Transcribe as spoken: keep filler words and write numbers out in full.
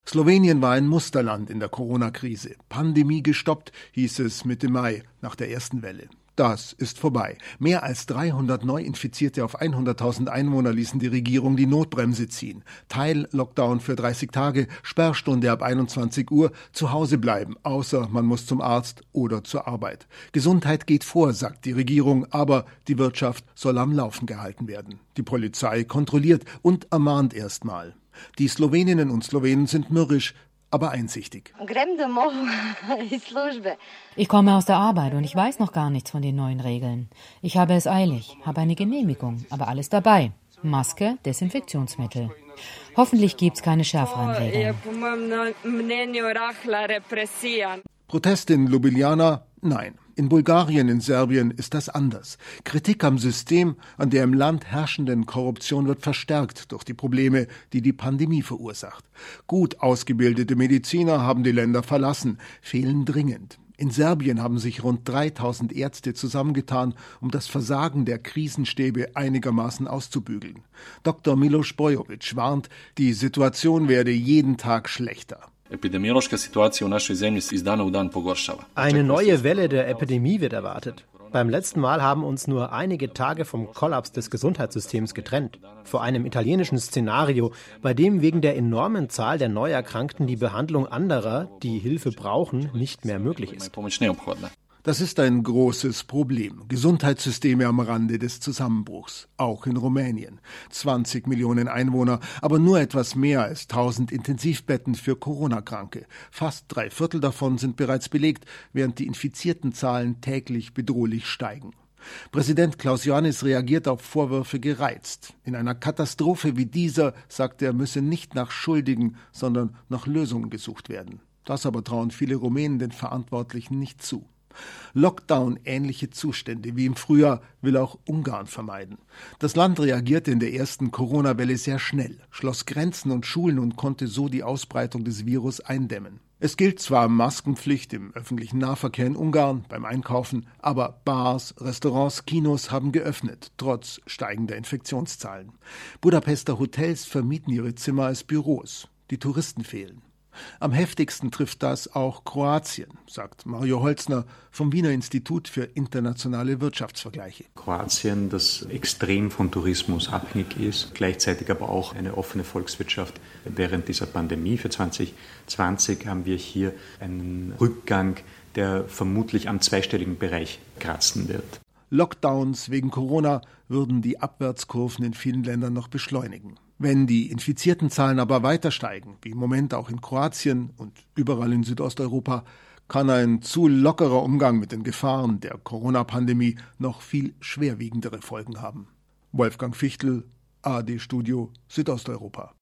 Slowenien war ein Musterland in der Corona-Krise. Pandemie gestoppt, hieß es Mitte Mai nach der ersten Welle. Das ist vorbei. Mehr als dreihundert Neuinfizierte auf hunderttausend Einwohner ließen die Regierung die Notbremse ziehen. Teil-Lockdown für dreißig Tage, Sperrstunde ab einundzwanzig Uhr, zu Hause bleiben, außer man muss zum Arzt oder zur Arbeit. Gesundheit geht vor, sagt die Regierung, aber die Wirtschaft soll am Laufen gehalten werden. Die Polizei kontrolliert und ermahnt erstmal. Die Sloweninnen und Slowenen sind mürrisch, aber einsichtig. Ich komme aus der Arbeit und ich weiß noch gar nichts von den neuen Regeln. Ich habe es eilig, habe eine Genehmigung, aber alles dabei. Maske, Desinfektionsmittel. Hoffentlich gibt es keine schärferen Regeln. Proteste in Ljubljana? Nein. In Bulgarien, in Serbien ist das anders. Kritik am System, an der im Land herrschenden Korruption wird verstärkt durch die Probleme, die die Pandemie verursacht. Gut ausgebildete Mediziner haben die Länder verlassen, fehlen dringend. In Serbien haben sich rund dreitausend Ärzte zusammengetan, um das Versagen der Krisenstäbe einigermaßen auszubügeln. Doktor Miloš Bojović warnt, die Situation werde jeden Tag schlechter. Eine neue Welle der Epidemie wird erwartet. Beim letzten Mal haben uns nur einige Tage vom Kollaps des Gesundheitssystems getrennt. Vor einem italienischen Szenario, bei dem wegen der enormen Zahl der Neuerkrankten die Behandlung anderer, die Hilfe brauchen, nicht mehr möglich ist. Das ist ein großes Problem. Gesundheitssysteme am Rande des Zusammenbruchs. Auch in Rumänien. zwanzig Millionen Einwohner, aber nur etwas mehr als tausend Intensivbetten für Corona-Kranke. Fast drei Viertel davon sind bereits belegt, während die infizierten Zahlen täglich bedrohlich steigen. Präsident Klaus Iohannis reagiert auf Vorwürfe gereizt. In einer Katastrophe wie dieser, sagt er, müsse nicht nach Schuldigen, sondern nach Lösungen gesucht werden. Das aber trauen viele Rumänen den Verantwortlichen nicht zu. Lockdown-ähnliche Zustände wie im Frühjahr will auch Ungarn vermeiden. Das Land reagierte in der ersten Corona-Welle sehr schnell, schloss Grenzen und Schulen und konnte so die Ausbreitung des Virus eindämmen. Es gilt zwar Maskenpflicht im öffentlichen Nahverkehr in Ungarn, beim Einkaufen, aber Bars, Restaurants, Kinos haben geöffnet, trotz steigender Infektionszahlen. Budapester Hotels vermieten ihre Zimmer als Büros. Die Touristen fehlen. Am heftigsten trifft das auch Kroatien, sagt Mario Holzner vom Wiener Institut für internationale Wirtschaftsvergleiche. Kroatien, das extrem von Tourismus abhängig ist, gleichzeitig aber auch eine offene Volkswirtschaft. Während dieser Pandemie für zwanzig zwanzig haben wir hier einen Rückgang, der vermutlich am zweistelligen Bereich kratzen wird. Lockdowns wegen Corona würden die Abwärtskurven in vielen Ländern noch beschleunigen. Wenn die infizierten Zahlen aber weiter steigen, wie im Moment auch in Kroatien und überall in Südosteuropa, kann ein zu lockerer Umgang mit den Gefahren der Corona-Pandemie noch viel schwerwiegendere Folgen haben. Wolfgang Fichtel, A R D Studio, Südosteuropa.